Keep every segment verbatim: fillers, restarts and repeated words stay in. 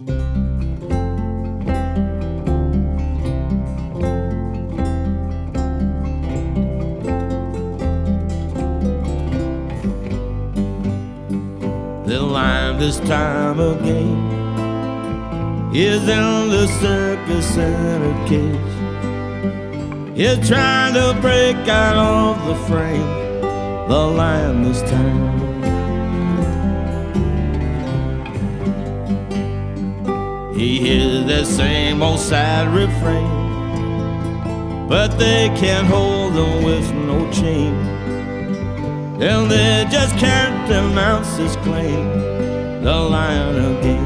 The lion this time again is in the circus in a cage. He's trying to break out of the frame, the lion this time. He hears that same old sad refrain, but they can't hold him with no chain, and they just can't denounce his claim, the lion again.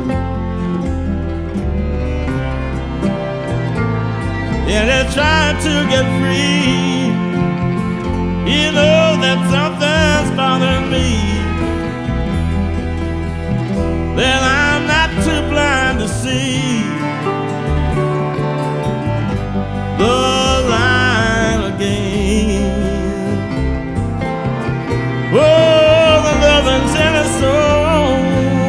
Yeah, they're trying to get free. You know that something's bothering me. Well, I'm not too blind to see the lion again. Oh, the loving's in his soul.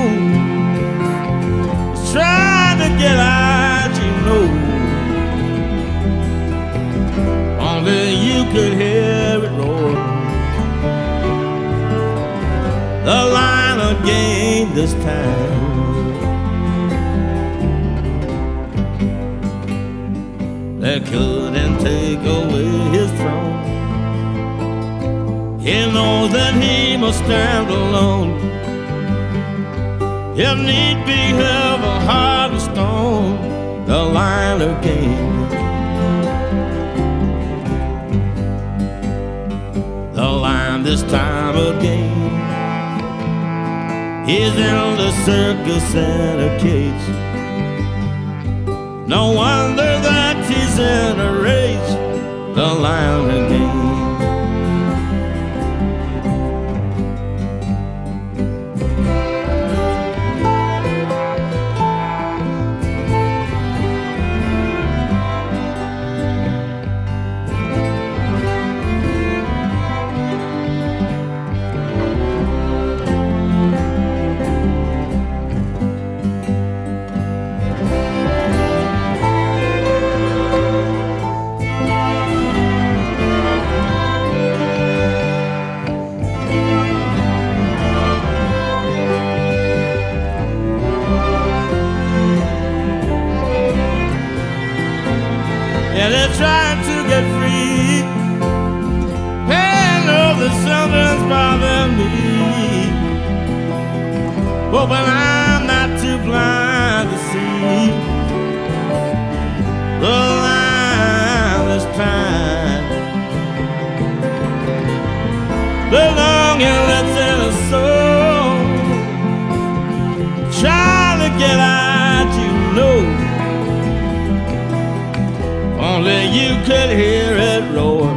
He's trying to get out, you know. Only you could hear it roar. The lion again this time. They couldn't take away his throne. He knows that he must stand alone. If need be, have a heart of stone, the lion again. The lion this time again, he's in the circus in a cage. No wonder that he's in a rage, the lion again. Yeah, they're trying to get free. Hey, I know that something's bothering me. Oh, but I'm not too blind to see the lion this time. The longing that's in his soul, trying to get out, you know. Only you could hear it roar.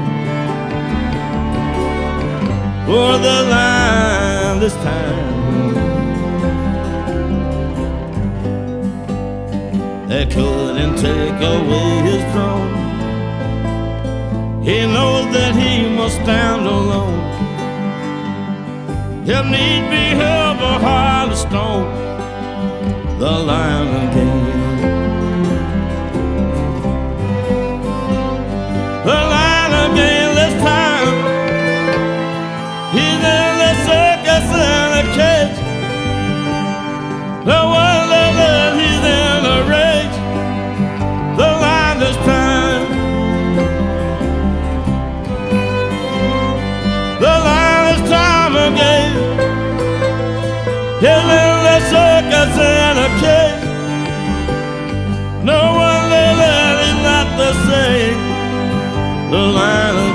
For the lion this time. They couldn't take away his throne. He knows that he must stand alone. If need be, have a heart of stone, the lion again. The lion again this time. He's in the circus in a cage. No wonder that he's in a rage, the lion this time. The lion this time again. He's in the circus in a cage. No wonder that he's not the same, the lion